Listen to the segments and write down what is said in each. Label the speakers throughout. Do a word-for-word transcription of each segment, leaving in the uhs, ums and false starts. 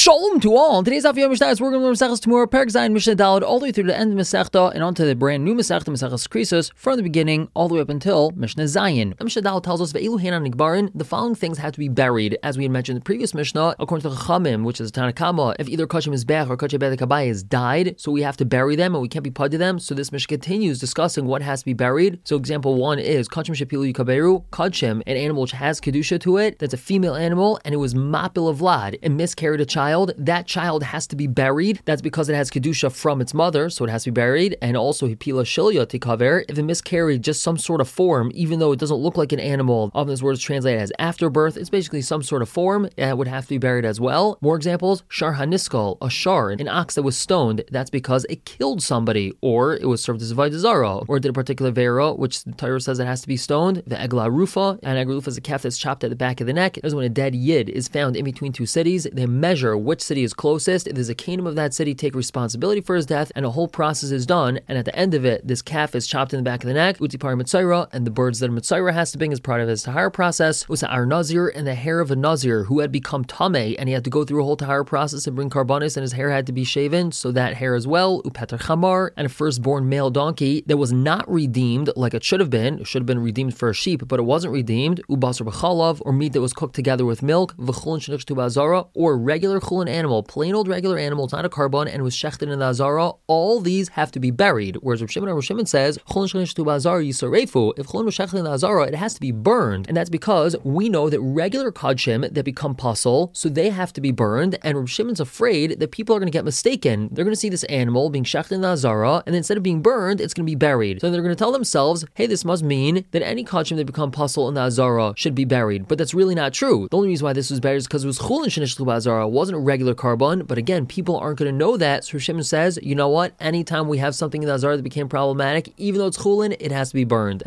Speaker 1: Shalom to all. In today's Afiyah Mishnah, we're going to learn Maseches Tamura, Perek Zayin, Mishnah Daled, all the way through the end of Masechta and onto the brand new Masechta, Maseches Krisos, from the beginning all the way up until Mishnah Zayin. Mishnah Daled tells us Ve'ilu Hanan Nigbarin, the following things have to be buried, as we had mentioned in the previous Mishnah, according to Chachamim, which is Tanna Kama. If either Kachim Mizbech or Kachim Bedek Abai has died, so we have to bury them and we can't be put to them. So this Mishnah continues discussing what has to be buried. So example one is Kachim Shapilu Yikaberu, Kachim, an animal which has kedusha to it, that's a female animal, and it was Mapil of Vlad, it miscarried a child. That child has to be buried. That's because it has kedusha from its mother, so it has to be buried. And also hipila shilya tikaver, if it miscarried just some sort of form, even though it doesn't look like an animal, often this word is translated as afterbirth, it's basically some sort of form, and it would have to be buried as well. More examples, shar haniskal, a shar, an ox that was stoned, that's because it killed somebody, or it was served as a avodah zarah, or did a particular vera, which the Torah says it has to be stoned. The egla rufa, and egla rufa is a calf that's chopped at the back of the neck. There's when a dead yid is found in between two cities. They measure which city is closest. If there's a kingdom of that city, take responsibility for his death, and a whole process is done. And at the end of it, this calf is chopped in the back of the neck, utzipar mitzayra, and the birds that a mitzayra has to bring as part of his tahara process, was our nazir, and the hair of a nazir who had become tameh, and he had to go through a whole tahara process and bring karbanis, and his hair had to be shaven, so that hair as well, upeter chamar, and a firstborn male donkey that was not redeemed like it should have been. It should have been redeemed for a sheep, but it wasn't redeemed, ubasar b'chalav, or meat that was cooked together with milk, v'chulin shenichtu b'azara, or regular chulin animal, plain old regular animal, it's not a carbon, and was shechted in the azara. All these have to be buried. Whereas Rav Shimon, Rav Shimon says, chulin shenichtu b'azara yisarefu. If chulin was shechted in the azara, it has to be burned, and that's because we know that regular kadshim that become pasul, so they have to be burned. And Rav Shimon's afraid that people are going to get mistaken. They're going to see this animal being shechted in the azara, and then instead of being burned, it's going to be buried. So they're going to tell themselves, hey, this must mean that any kadshim that become pasul in the azara should be buried. But that's really not true. The only reason why this was buried is because it was chulin shenichtu b'azara. It wasn't a regular carbon, but again, people aren't going to know that. So Rav Shimon says, you know what? Anytime we have something in the azara that became problematic, even though it's chulin, it has to be burned.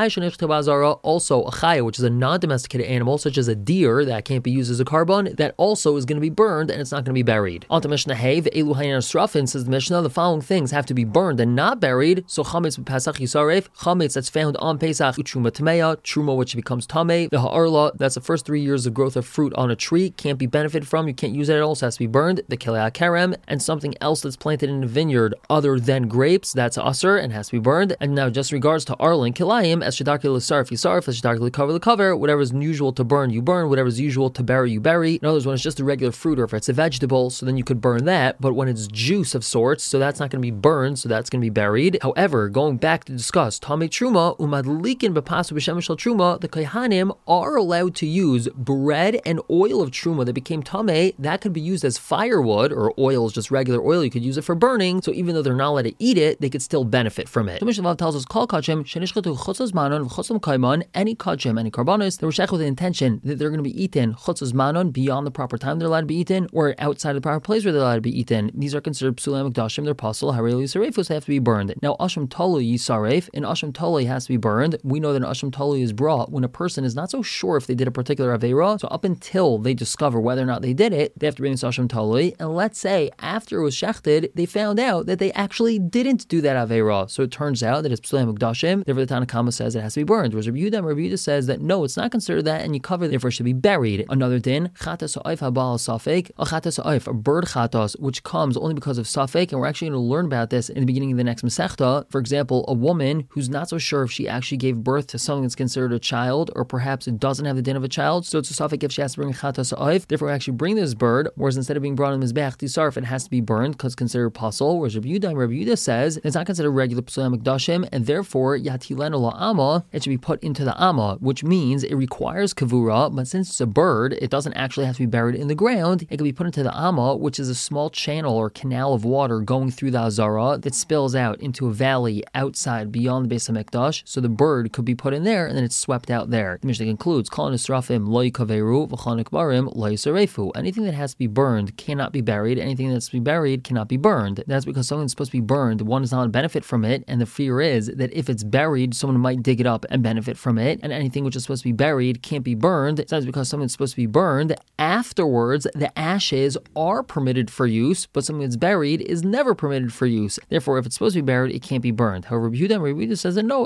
Speaker 1: Also, a chaya, which is a non-domesticated animal, such as a deer that can't be used as a carbon, that also is going to be burned and it's not going to be buried. On to Mishnah Hey, Ve'ilu Hanan Srafin, says the Mishnah, the following things have to be burned and not buried. So chametz b'Pesach yisaref, chametz that's found on Pesach, u'truma tameya, truma which becomes tameh, the ha'arla, that's the first three years of growth of fruit on a tree, can't be benefited from, you can't use it at all, so it has to be burned. The kilei kerem, and something else that's planted in a vineyard other than grapes, that's usur and has to be burned. And now just regards to arla kilayim, as shedarki l'sarf yisarf, as shedarki l'cover l'cover, whatever is usual to burn, you burn, whatever is usual to bury, you bury. In other words, when it's just a regular fruit or if it's a vegetable, so then you could burn that, but when it's juice of sorts, so that's not going to be burned, so that's going to be buried. However, going back to discuss tamei truma, umadlikin b'pasu b'shemesh shel truma, the kohanim are allowed to use bread and oil of truma that became tamei, that could be used as firewood, or oil is just regular oil, you could use it for burning, so even though they're not allowed to eat it, they could still benefit from it. So Mishnah tells us, Kol kachim, shenishchatu chutzos manon, v'chutzos kaiman, any kachim, any karbanos, they were shech with the intention that they're going to be eaten, chutzos manon, beyond the proper time they're allowed to be eaten, or outside the proper place where they're allowed to be eaten. These are considered psulei mikdashim, they're pasul, harei yisarefus, they have to be burned. Now, asham tolu yisaref, and asham tolu has to be burned. We know that an asham tolu is brought when a person is not so sure if they did a particular aveira, so up until they discover whether or not they did it, they have to bring this asham tolu. And let's say after it was shechted, they found out that they actually didn't do that aveira. So it turns out that it's psulei mikdashim. Therefore, the Tanna Kama says it has to be burned. Whereas Rabbi Yehuda, Rabbi Yehuda says that no, it's not considered that, and you cover, therefore it should be buried. Another din, chatas ha'oif habal safek, a chatas ha'oif, a bird chatas, which comes only because of safek, and we're actually going to learn about this in the beginning of the next Masechta. For example, a woman who's not so sure if she actually gave birth to something that's considered a child, or perhaps it doesn't have the din of a child, so it's a safek if she has to bring a chatas ha'oif. Therefore, we actually bring this bird, whereas instead of being brought on the mizbeach tisarf, it has to be burned because it's considered pasul. Whereas Rabbi Yehuda, Rabbi Yehuda says it's not considered regular psulei mikdashim, and therefore yatilenu la'ama, it should be put into the ama, which means it requires kavura, but since it's a bird, it doesn't actually have to be buried in the ground. It can be put into the ama, which is a small channel or canal of water going through the azara that spills out into a valley outside beyond the Beis HaMikdash, so the bird could be put in there and then it's swept out there. The Mishnah concludes, Kol nisrafim lo yikaveru, v'chol nikbarim lo yisarefu. Anything that has to be burned cannot be buried. Anything that's to be buried cannot be burned. That's because something that's supposed to be burned, one is not a benefit from it, and the fear is that if it's buried, someone might dig it up and benefit from it, and anything which is supposed to be buried can't be burned. That's because something's supposed to be burned. Afterwards, the ashes are permitted for use, but something that's buried is never permitted for use. Therefore, if it's supposed to be buried, it can't be burned. However, Rabbi Yehuda, Rabbi Yehuda says that no,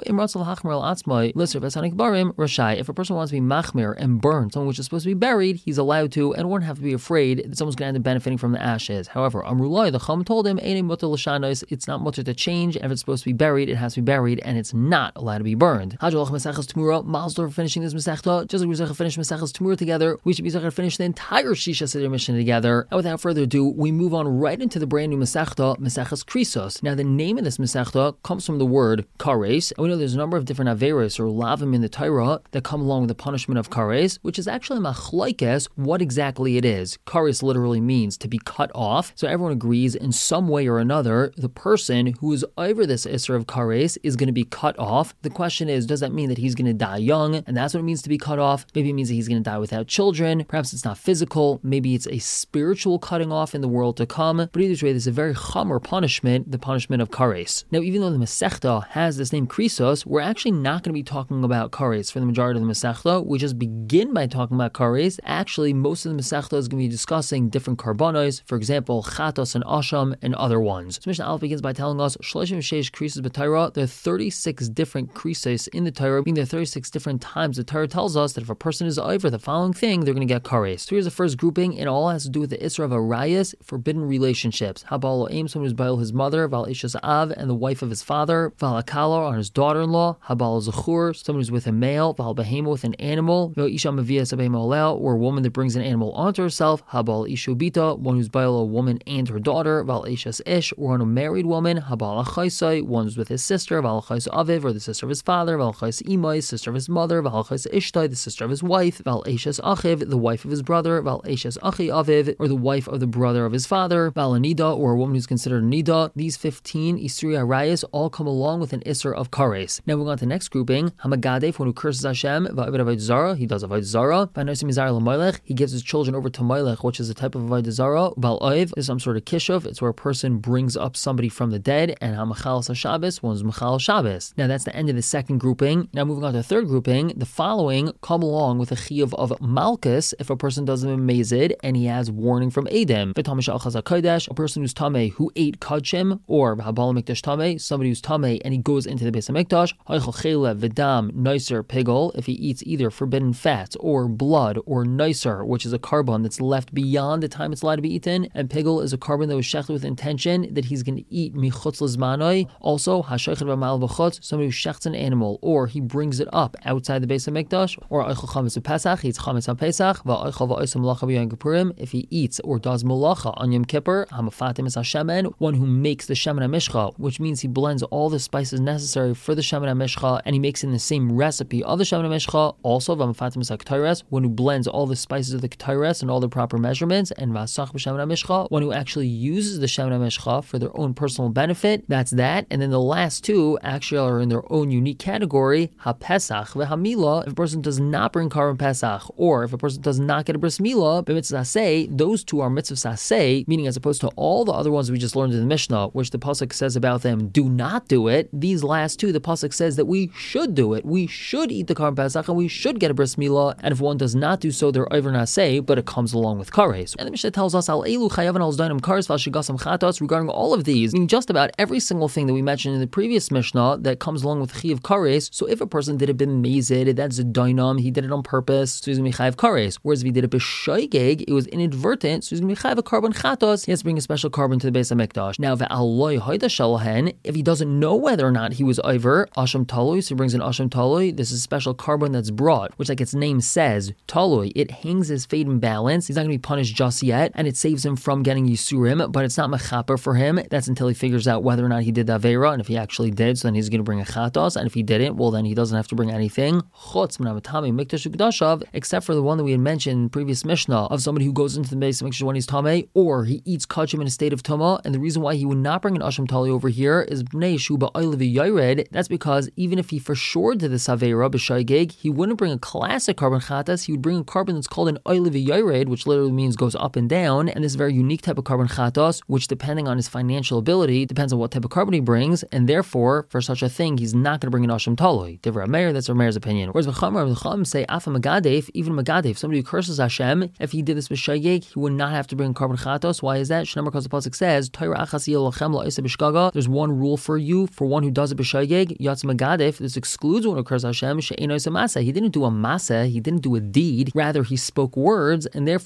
Speaker 1: if a person wants to be machmir and burn something which is supposed to be buried, he's allowed to, and won't have to be afraid that someone's going to end up benefiting from the ashes. However, Amrullah, the Chum told him, it's not much to change, and if it's supposed to be buried, it has to be buried, and it's not allowed to be burned. Hajjalach Maseches Tmura, Malsdor finishing this Masechta, just like we finish Maseches Tmura together, we should be to finish the entire Shisha Seder Mishnah together. And without further ado, we move on right into the brand new Masechta, Maseches Krisos. Now, the name of this Masechta comes from the word kares, and we know there's a number of different averos or lavim in the Torah that come along with the punishment of kares, which is actually machlokes what exactly it is. Kares literally means to be cut off, so everyone agrees in some way or another the person who is over this Isser of kares is going to be cut off. The question is, does that mean that he's going to die young, and that's what it means to be cut off? Maybe it means that he's going to die without children. Perhaps it's not physical. Maybe it's a spiritual cutting off in the world to come. But either way, there's a very chamor punishment, the punishment of kares. Now, even though the Masechta has this name Krisos, we're actually not going to be talking about kares for the majority of the Masechta. We just begin by talking about kares. Actually, most of the Masechta is going to be discussing different karbanos, for example, chatos and asham and other ones. So Mishnah Aleph begins by telling us Shloshim Sheish Krisos b'Torah. There are thirty-six different krisos in the Torah, meaning there are thirty-six different times the Torah tells us that if a person is over the following thing, they're going to get kares. So here's the first grouping. It all has to do with the Isra of Arayas, forbidden relationships. Habal Aim, someone who's Baal his mother, Val Ishas Av, and the wife of his father, Val Akala, on his daughter-in-law, Habal Zachur, someone who's with a male, Val Behema, with an animal, Val Isha Mavia Sabehema Olel, or a woman that brings an animal onto herself, Habal Ishubita, one who's Baal a woman and her daughter, Val Ishas Ish, or on a married woman, Habal Achaisai, one who's with his sister, Val Achais Aviv, or the sister of his father, Val Achais Imai, sister of his mother, Val Achais Ishtai, the sister of his wife, Val Ishas Achiv, the wife of his brother, Val Ishas Achi Aviv, or the wife of the brother of his father, Val Anida, or a woman who's considered a Nida. These fifteen Isri Arayas all come along with an Isser of Kares. Now we go on to the next grouping. Hamagadef, one who curses Hashem, Va'aved Avodah Zara, he does Avodah Zara. Va'nosim Mizar L'Melech, he gives his children over to Melech, which is a type of Avodah Zara. Val Oiv is some sort of kishuv. It's where a person brings up somebody from the dead. And Hamachal Shabbos, one's Machal Shabbos. Now that's the end of the second grouping. Now moving on to the third grouping, the following come along with a chiyuv of Malchus if a person does them amazed and he has warning from Edom. A person who's Tameh who ate Kadshim, or Habal Mikdash Tameh, somebody who's Tameh and he goes into the Beis HaMikdash, Vidam, Nicer, Pigel, if he eats either forbidden fats or blood or Nicer, which is a carbon that's left beyond the time it's allowed to be eaten, and Pigel is a carbon that was shechted with intention that he's going to eat Michutz Lizmanoi. Also, Hashaychet B'Mal B'chutz, somebody who shechts an animal, or he brings it up outside the Beis HaMikdash, or Eichel Chametz Pesach, he eats Chametz on Pesach, Va'eichel Va'osim Malacha B'Yom Kippurim, if he eats or does Malacha on Yom Kippur, Hamafatim is Hashemen, one who makes the Shemen HaMishcha, which means he blends all the spices necessary for the Shemen HaMishcha, and he makes in the same recipe of the Shemen HaMishcha. Also, V'Hamafatim is HaKtores, one who blends all the spices of the Ketores and all the proper measurements, and V'Asach B'Shemen HaMishcha, one who actually uses the Shemen HaMishcha for their own personal benefit. That's that. And then the last two actually are in their own unique category, HaPesach V'Hamila. If a person does not bring Karban Pesach, or if a person does not get a bris milah, b'mitzvah saseh, those two are mitzvah saseh, meaning as opposed to all the other ones we just learned in the Mishnah, which the pasuk says about them, do not do it. These last two, the pasuk says that we should do it. We should eat the Karban Pesach, and we should get a bris milah. And if one does not do so, they're over naseh, but it comes along with kares. And the Mishnah tells us al elu chayavan al zdanim kares v'ashigasam chatos, regarding all of these, meaning just about every single thing that we mentioned in the previous Mishnah that comes along with chiyav kares. So if a person did it b'mezid, that's a dynam, he did it on purpose, so he's going to be chayav kares. Whereas if he did it b'shoigeg, it was inadvertent, so he's going to be chayav a carbon chatos. He has to bring a special carbon to the Beis HaMikdash. Now, ve'aloi hoida shalahen, if he doesn't know whether or not he was over, asham talui, so he brings an asham talui. This is a special carbon that's brought, which, like its name says, talui, it hangs his fate in balance. He's not going to be punished just yet, and it saves him from getting yisurim, but it's not mechaper for him. That's until he figures out whether or not he did the avera, and if he actually did, so then he's going to bring a chatos, and if he didn't, well, then he doesn't have to bring anything. Chutz m'namatami mikdash ukdashav, except for the one that we had mentioned in the previous Mishnah of somebody who goes into the Beis HaMikdash when he's tamei, or he eats kachim in a state of tuma. And the reason why he would not bring an asham tali over here is bnei shuba oilevi yared. That's because even if he for sure did the savera b'shaygeg, he wouldn't bring a classic carbon chatas. He would bring a carbon that's called an oilevi yared, which literally means goes up and down. And this is a very unique type of carbon chatas, which depending on his financial ability depends on what type of carbon he brings, and therefore for such a thing he's not going to bring an asham tali. Divra Meir, that's our mayor's opinion. Whereas v'chamar v'cham say afa magadef, even magadef, somebody who curses Hashem, if he did this with shaygeg, he would not have to bring carbon chatos. Why is that? Shnamar, because the pasuk says there's one rule for you for one who does it b'shaygeg yatz magadef. This excludes one who curses Hashem. She'eino masa. He didn't do a masa. He didn't do a deed. Rather, he spoke words, and therefore he would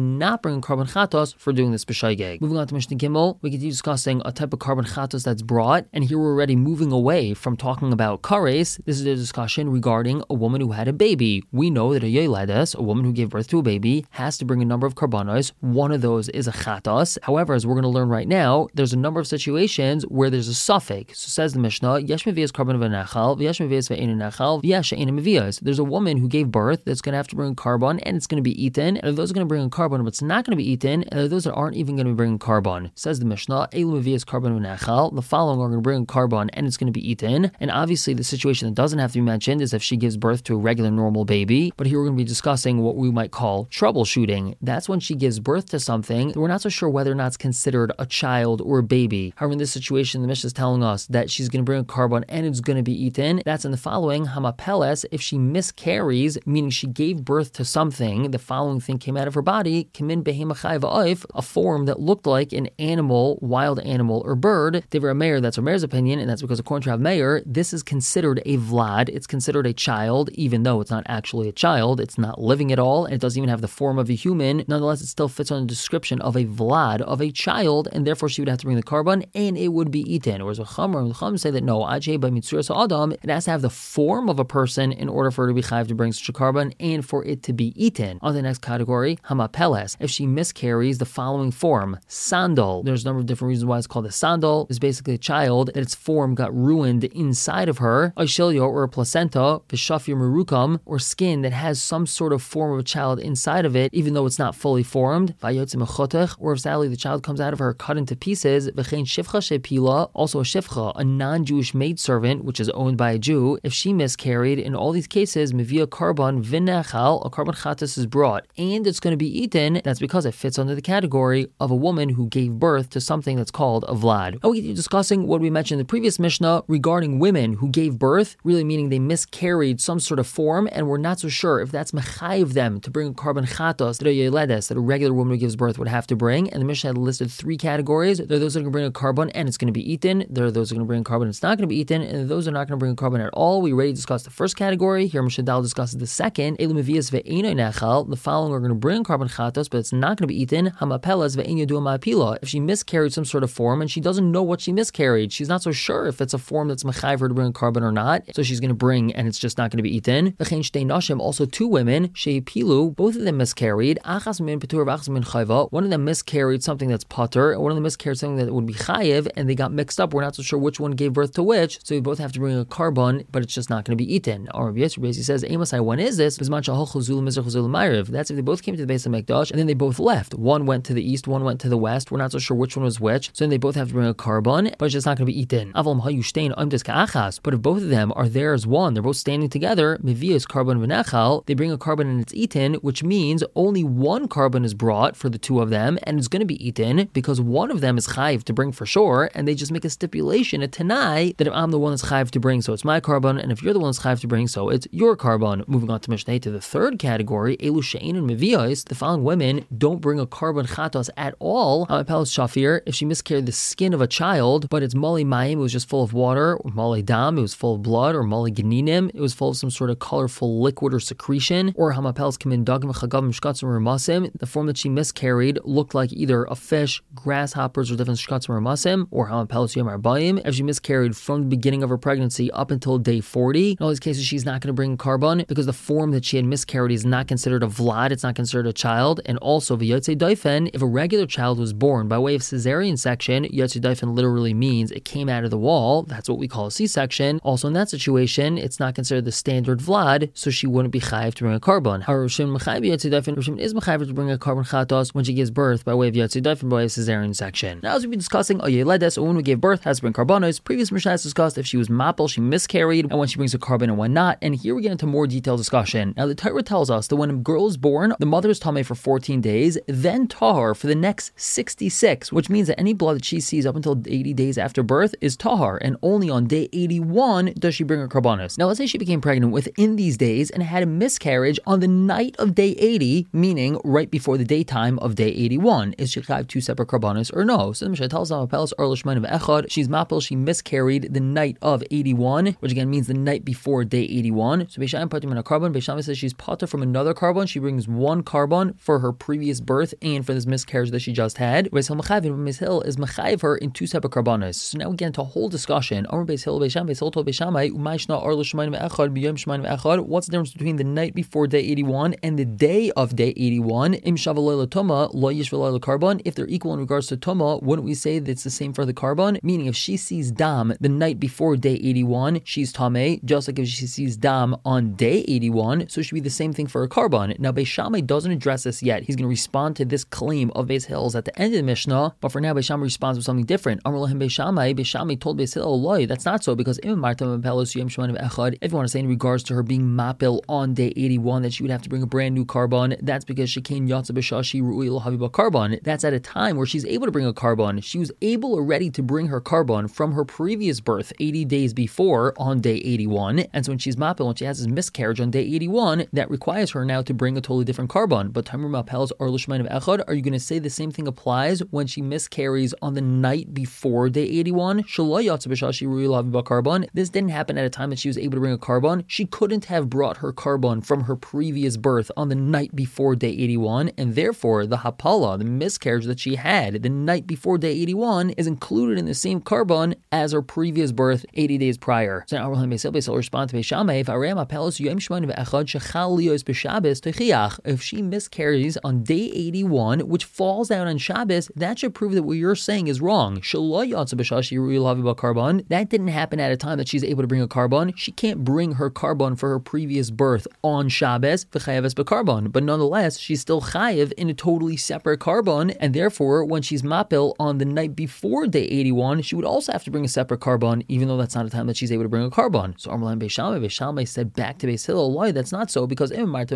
Speaker 1: not bring a carbon chatos for doing this b'shaygeg. Moving on to Mishnah Gimel, we continue discussing a type of carbon chatos that's brought, and here we're already moving away from talking about kares. This is a discussion regarding a woman who had a baby. We know that a yoledes, a woman who gave birth to a baby, has to bring a number of karbanos. One of those is a chatos. However, as we're going to learn right now, there's a number of situations where there's a suffix. So says the Mishnah, yesh mevias carbon v'nechal, v'yesh mevias v'einu nechal, v'yesh she'einu mevias. There's a woman who gave birth that's going to have to bring a carbon, and it's going to be eaten. And those are going to bring a carbon, but it's not going to be eaten. And those that aren't even going to be bringing carbon. Says the Mishnah, elu mevias carbon v'nechal. The following are going to bring a carbon, and it's going to be eaten. And obviously, the situation that doesn't have to be mentioned is if she gives birth to a regular normal baby. But here we're going to be discussing what we might call troubleshooting. That's when she gives birth to something that we're not so sure whether or not it's considered a child or a baby. However, in this situation, the Mishnah is telling us that she's going to bring a carbon and it's going to be eaten. That's in the following, hamapeles, if she miscarries, meaning she gave birth to something, the following thing came out of her body, kimin behema chai va'oif, a form that looked like an animal, wild animal, or bird. Devar Meir, that's Meir's opinion, and that's because according to Rav Meir, this is considered a vlad. It's considered a child, even though it's not actually a child. It's not living at all, and it doesn't even have the form of a human. Nonetheless, it still fits on the description of a vlad, of a child, and therefore she would have to bring the carbon, and it would be eaten. Whereas the Chum or the Chum say that no, ajay by mitzuras adam, it has to have the form of a person in order for her to be chayav to bring such a carbon and for it to be eaten. On the next category, hamapeles. If she miscarries the following form, sandal. There's a number of different reasons why it's called a sandal. It's basically a child that its form got ruined inside of her. A shilyo or a placenta, v'shafir merukam, or skin that has some sort of form of a child inside of it, even though it's not fully formed. Vayotze mechotech, or if sadly the child comes out of her cut into pieces. V'chein shifcha shepila, also a shifcha, a non-Jewish maidservant, which is owned by a Jew. If she miscarried, in all these cases, mevia carbon v'nechal, a carbon chatas is brought, and it's going to be eaten. That's because it fits under the category of a woman who gave birth to something that's called a vlad. And we continue discussing what we mentioned in the previous Mishnah regarding women who gave birth, really meaning they miscarried some sort of form, and we're not so sure if that's mechayiv them to bring a carbon chatos, that a regular woman who gives birth would have to bring. And the Mishnah had listed three categories. There are those that are going to bring a carbon and it's going to be eaten. There are those that are going to bring a carbon and it's not going to be eaten. And those are not going to bring a carbon at all. We already discussed the first category. Here Mishnah Dal discusses the second. The following are going to bring carbon chatos, but it's not going to be eaten. If she miscarried some sort of form and she doesn't know what she miscarried, she's not so sure if it's a form that's mechayiv her to bring a carbon or not, so she's going to bring and it's just not going to be eaten. Also two women, sheipilu, both of them miscarried. One of them miscarried something that's pater, and one of them miscarried something that would be chayiv, and they got mixed up. We're not so sure which one gave birth to which, so we both have to bring a carbon, but it's just not going to be eaten. Or yes, he says, Amosai, when is this? That's if they both came to the base of Mikdash, and then they both left. One went to the east, one went to the west. We're not so sure which one was which, so then they both have to bring a carbon, but it's just not going to be eaten. But if both of them are there as one, they're both standing together, mevias carbon v'nechal, they bring a carbon and it's eaten, which means only one carbon is brought for the two of them, and it's going to be eaten because one of them is chayiv to bring for sure, and they just make a stipulation, a tanai, that if I'm the one that's chayiv to bring, so it's my carbon, and if you're the one that's chayiv to bring, so it's your carbon. Moving on to Mishnah to the third category, elu she'ein and mevias, the following women don't bring a carbon chatos at all. Hamapeles shafir, if she miscarried the skin of a child, but it's mali mayim, it was just full of water, or mali dam, it was full of blood, or mali geninim, it was full of some sort of colorful liquid or secretion, or hamapeles kimin dagim chagavim shkatzim or masim, the form that she miscarried looked like either a fish, grasshoppers, or different shkatzim or masim, or hamapeles yom arbaim, if she miscarried from the beginning of her pregnancy up until day forty. In all these cases, she's not going to bring carbon because the form that she had miscarried is not considered a vlad, it's not considered a child. And also, v'yotze daifen, if a regular child was born by way of cesarean section, yotze daifen literally means it came out of the wall. That's what we call a C-section. Also, in that situation, it's not considered the standard vlad, so she wouldn't be chayiv to bring a carbon. However, Rishon mechayiv yotze daifen, Rishon is mechayiv to bring a carbon chatos when she gives birth by way of yotze daifen, by way of cesarean section. Now, as we've been discussing, a yeledes, a woman who gave birth, has to bring carbonos. Previous Mishnah has discussed if she was mapel, she miscarried, and when she brings a carbon and when not. And here we get into more detailed discussion. Now, the Torah tells us that when a girl is born, the mother is tamei for fourteen days, then tahar for the next sixty-six, which means that any blood that she sees up until eighty days after birth is tahar, and only on day eighty-one does she bring her carbonos. Now, let's say she became pregnant within these days and had a miscarriage on the night of day eighty, meaning right before the daytime of day eighty-one. Is she have two separate carbonos or no? So the Mishnah tells us she's mapel, she miscarried the night of eighty-one, which again means the night before day eighty-one. So Beishaim patim in a carbon. Beishaim says she's pater from another carbon. She brings one carbon for for her previous birth and for this miscarriage that she just had. Beis Hillel mechayiv, and Beis Hillel is mechayiv her in two separate karbanos. So now we get into a whole discussion. Amar Beis Hillel, Beis Shammai, Beis Hillel told Beis Shammai, Umayshna ar l'shemanim ve'echad b'yom shemanim ve'echad. What's the difference between the night before day eighty-one and the day of day eighty-one? Im shava lo tuma lo yish v'lo karban. If they're equal in regards to tuma, wouldn't we say that it's the same for the karban? Meaning, if she sees dam the night before day eighty-one, she's tameh, just like if she sees dam on day eighty-one, so it should be the same thing for a karban. Now, Beis Shammai doesn't address this yet. He's going to respond to this claim of Beis Hillel's at the end of the Mishnah, but for now, Beis Shammai responds with something different. Amar lahem Beis Shammai, Beis Shammai told Beis Hillel, loy, that's not so, because if you want to say in regards to her being mapil on day eighty-one that she would have to bring a brand new karban, that's because she came yatsa b'shashi ru'ui l'haviba karban. That's at a time where she's able to bring a karban. She was able already to bring her karban from her previous birth eighty days before on day eighty-one, and so when she's mapil, when she has this miscarriage on day eighty-one, that requires her now to bring a totally different karban. But tamur mapels ar l'shemanim echad, are you going to say the same thing applies when she miscarries on the night before day eighty-one? Shaloi yatsa b'shashi ru'ui l'haviba karban. This didn't happen at a time that she was able to bring a karban. She couldn't have brought her karban from her previous birth on the night before day eighty-one, and therefore the hapala, the miscarriage that she had the night before day eighty-one, is included in the same karban as her previous birth eighty days prior. So now Beis Hillel will respond to Beis Shammai, if she miscarries on day eighty-one, which falls out on Shabbos, that should prove that what you're saying is wrong. That didn't happen at a time that she's able to bring a karban. She can't bring her karban for her previous birth on Shabbos, but nonetheless, she's still chayiv in a totally separate karban, and therefore, when she's mapil on the night before day eighty-one, she would also have to bring a separate karban, even though that's not a time that she's able to bring a karban. So Amar Beis Shammai, Beis Shammai said back to Beis Hillel, why that's not so, because if you want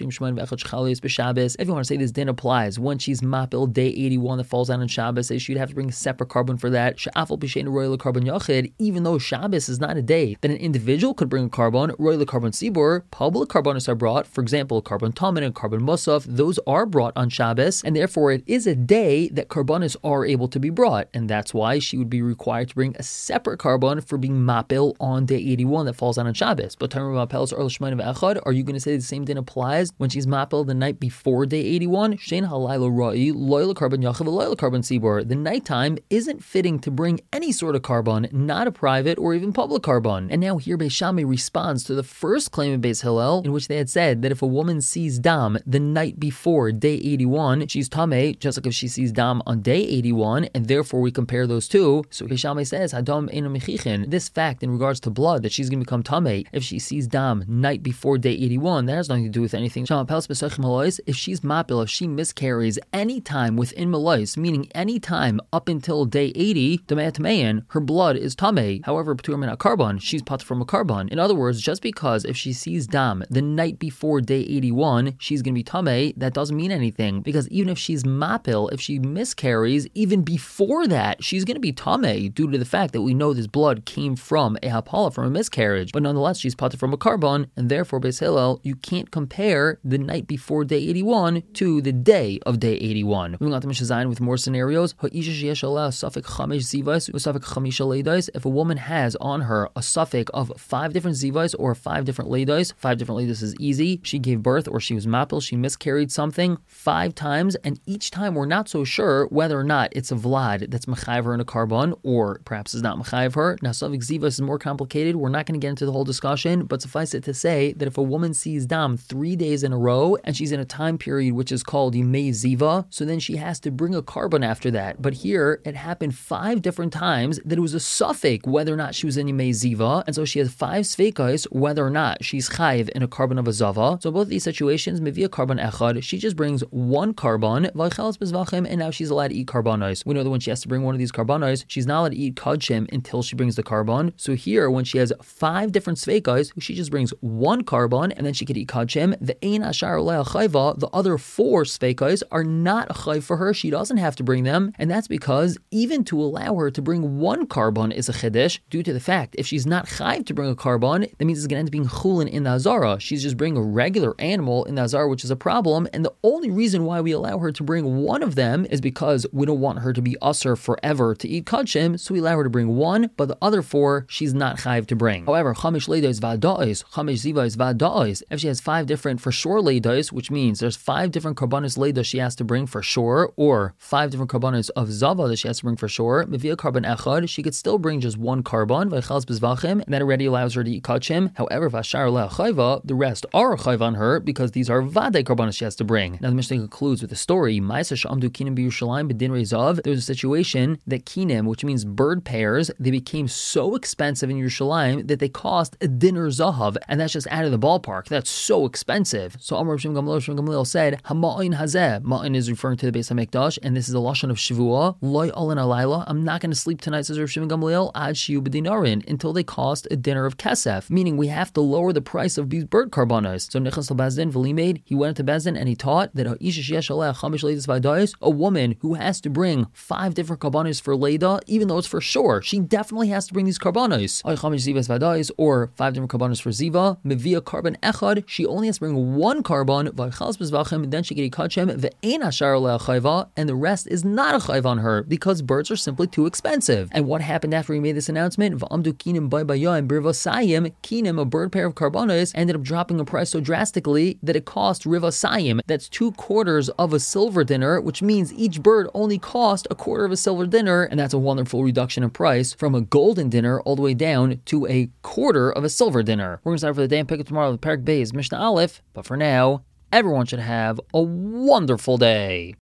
Speaker 1: to say this din applies when she's mapil day eighty-one that falls out on Shabbos, she'd have to bring a separate karban for that. Even though Shabbos is not a day that an individual could bring a karban, royal karban sibur, public karbanos are brought. For example, karban tamin and karban musaf, those are brought on Shabbos, and therefore it is a day that karbanos are able to be brought, and that's why she would be required to bring a separate karban for being mapil on day eighty-one that falls out on Shabbos. But are you going to say the same thing applies when she's mapil the night before day eighty-one? The nighttime isn't fitting to bring any sort of karban, not a private or even public karban. And now here Beis Shammai responds to the first claim of Beis Hillel, in which they had said that if a woman sees dam the night before day eighty-one, she's tameh, just like if she sees dam on day eighty-one, and therefore we compare those two. So Beis Shammai says, Hadam eino mechichin, this fact in regards to blood, that she's going to become tameh if she sees dam night before day eighty-one, that has nothing to do with anything. If she's mapil, if she miscarries any time within Malais, meaning any time up until day eighty, her blood is tameh. However, p'tur min karban, she's pat from a karban. In other words, just because if she sees dam the night before day eighty-one, she's going to be tameh, that doesn't mean anything, because even if she's mapil, if she miscarries, even before that, she's going to be tameh due to the fact that we know this blood came from a hapala, from a miscarriage. But nonetheless, she's pat from a karban, and therefore, Beis Hillel, you can't compare the night before day eighty-one to the day of day eighty-one. Moving on to Mishnah Zayin with more scenarios. If a woman has on her a suffix of five different zivais or five different leidos, five different leidos is easy. She gave birth or she was mapil, she miscarried something five times, and each time we're not so sure whether or not it's a vlad that's mechayiv her in a karban, or perhaps is not mechayiv her. Now, suffix zivais is more complicated. We're not going to get into the whole discussion, but suffice it to say that if a woman sees dam three days in a row and she's in a time period which is called yimei ziva, so then she has to bring a karban after that. But here it happened five different times that it was a suffix whether or not she was in yimei ziva, and so she has five sveikos whether or not she's chayiv in a karban of a zava. So both these situations, maybe a karban echad, she just brings one karban, and now she's allowed to eat karbanos. We know that when she has to bring one of these karbanos, she's not allowed to eat kadshim until she brings the karban. So here, when she has five different sveikos, she just brings one karban, and then she could eat kadshim. The ein ashar le'a chayva, the other four sveikos are not a chayv for her. She doesn't have to bring them, and that's because even to allow her to bring one karban is a chiddush, due to the fact if she's not chayv to bring a karban, that means it's going to end up being chulin in the hazara. She's just bringing a regular animal in the hazara, which is a problem, and the only reason why we allow her to bring one of them is because we don't want her to be usher forever to eat kadshim, so we allow her to bring one, but the other four she's not chayv to bring. However, chamish leidos v'ada'os, chamish zivos v'ada'os, if she has five different for sure leidos, which means there's five different karbanos leida she has to bring for sure, or five different karbanos of zava that she has to bring for sure, mevia karban echad, she could still bring just one karban, v'chals bezvachim, and that already allows her to eat kachim. However, v'ashar le'achayva, the rest are a chayv on her because these are vade karbanos she has to bring. Now the Mishnah concludes with the story. Ma'aser she'amdu kinim b'Yerushalayim b'din rezav. There was a situation that kinim, which means bird pairs, they became so expensive in Yerushalayim that they cost a dinar zahav, and that's just out of the ballpark. That's so expensive. So Amar Shim Gamliel Shim Gamliel said, Hama'in hazeh. Ma'in is referring to the Beis Hamikdash, and this is a lashon of Shavua. Loy alin alayla. I'm not going to sleep tonight, says Rav Shimon Gamliel, ad shiu b'dinarin, until they cost a dinner of kesef. Meaning we have to lower the price of these bird karbanos. So Nichnas to Bezdin v'limeid, he went to Bezdin and he taught that a woman who has to bring five different karbanos for leida, even though it's for sure, she definitely has to bring these karbanos. Or five different karbanos for ziva, mevia karban echad, she only has to bring one karban, then she can eat kachem, and the rest is not a chayv on her because birds are simply too expensive. And what happened after he made this announcement? Kinim, a bird pair of karbanos, ended up dropping a price so drastically that it cost rivasayim. That's two quarters of a silver dinner, which means each bird only cost a quarter of a silver dinner, and that's a wonderful reduction in price from a golden dinner all the way down to a quarter of a silver dinner. We're going to start for the day and pick up tomorrow with Perek Beis, Mishnah Aleph, but for now, everyone should have a wonderful day.